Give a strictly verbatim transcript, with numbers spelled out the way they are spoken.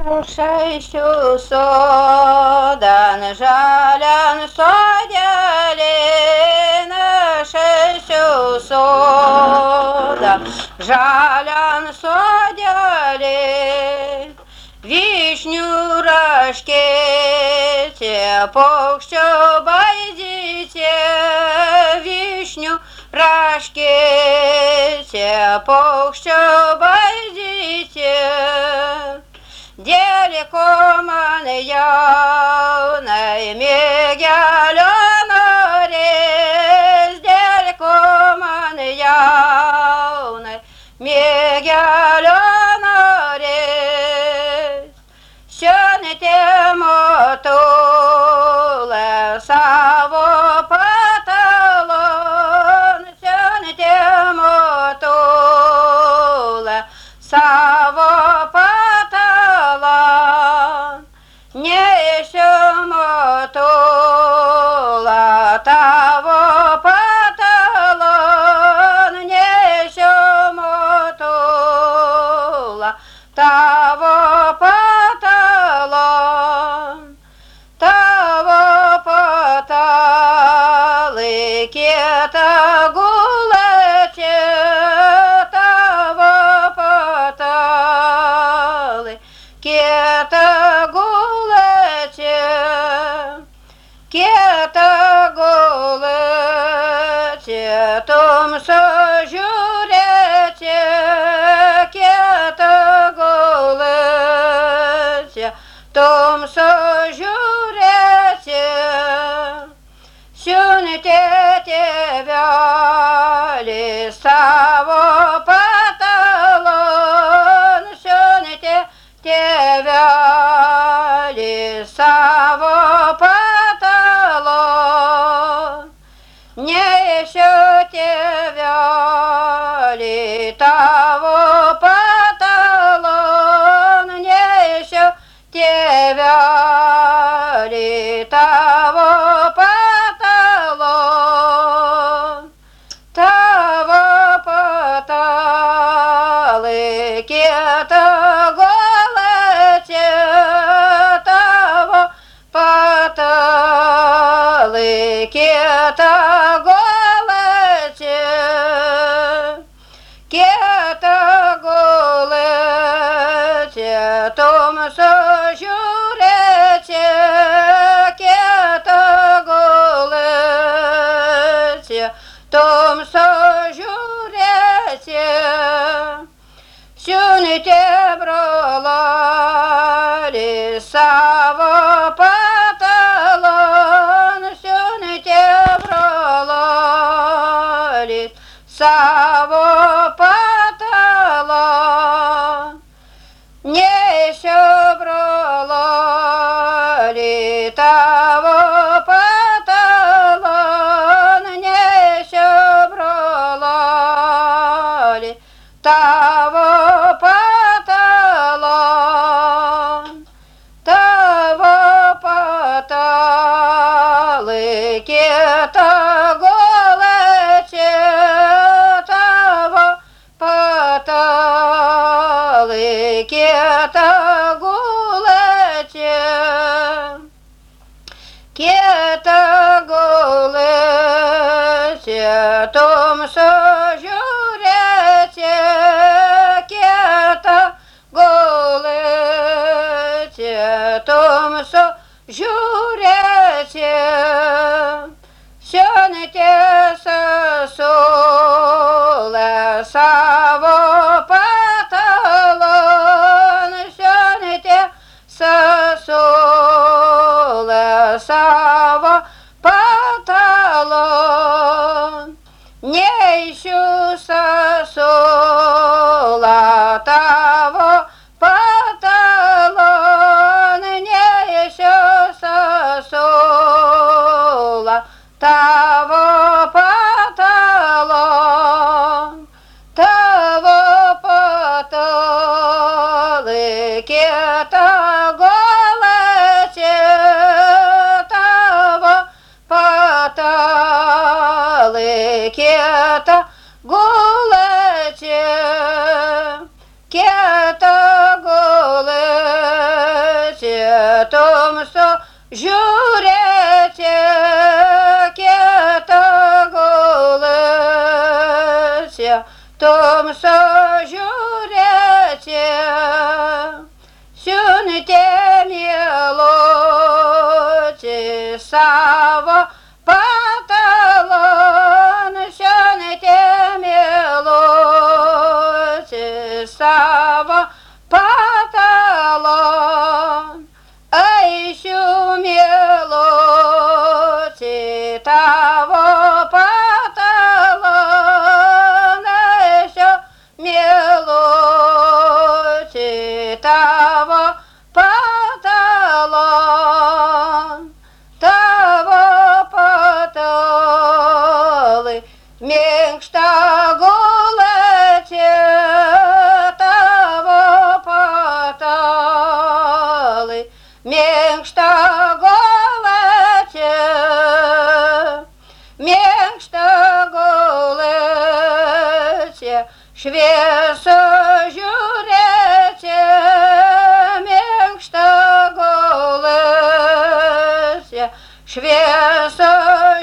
Šešių sodan žalian sodelina, šešių sodan žalian sodelin, vyšnių raškėtė, paukščio baidytė, vyšnių raškėtė, paukščio baidytė. Dėliko man jaunai mėgelio norės, dėliko man jaunai mėgelio norės. Šiandien motulę savo patalon, šiandien motulę savo patalon. Nešiu motulą tavo patalon, nešiu motulą tavo patalon. Tavo patalai kieta gulate, tavo patalai kieta gulate, kieta gulate, tamsa žiūrėte, kieta gulate, tamsa žiūrėte. Siuntė tėvelį savo patalon, siuntė tėvelį savo patalon. Nešiu tėvelį tavo patalon, nešiu tėvelį tavo patalon. Tavo patalai kieta gulate, tavo patalai kieta gulate, kieta gulate, tamsa žiūrėte, kieta gulate, tamsa žiūrėte. Siuntė brolelį savo patalon, siuntė brolelį savo patalon. Nešiu brolelį tavo patalon, nešiu brolelį tavo patalon. Tavo patalai kieta gulate, tavo patalai kieta gulate, kieta gulate, tamsa žiūrėte, kieta gulate, tamsa žiūrėte. Siuntė sesulę savo patalon, siuntė sesulę savo patalon. Nešiu sesulę tavo patalon, nešiu sesulę tavo patalon. Tavo patalai kieta gulate, tavo patalai kieta gulate, kieta gulate. tamso žiūrėti, kieta gulasi, tamso žiūrėti, siuntė mieloti savo patalon, siuntė mieloti savo patalon, eisiu mieloti tavo patalon, eisiu mieloti tavo patalon, tavo patalai minkšta gulati, tavo patalai minkšta gulati, minkšta gulati, šviesą žiūrėti, minkšta gulasi, šviesą